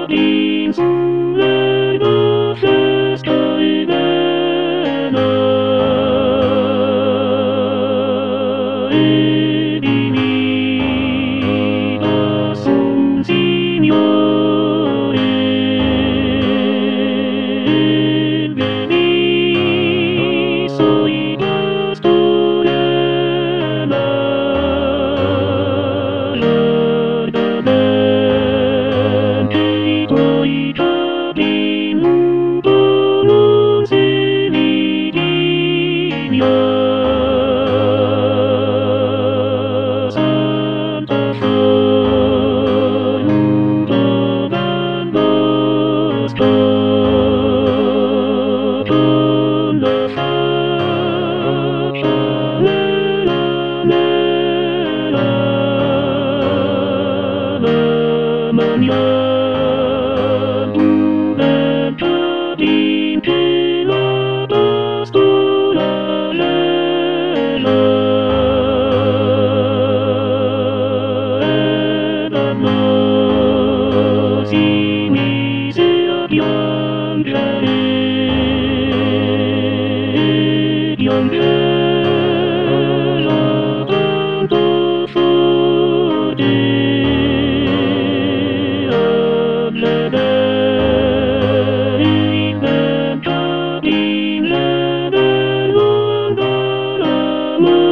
din solen och fästa i denna divinidad son Signore. Veni soy pastorella largamente I tuoi giardini nudono semi di mia Santa Fai nudo d'angoscia con la faccia nera nera la mañana diventa che la pastorella ed a si mise a piangere piangeva tanto forte alle vere inventati le luoghi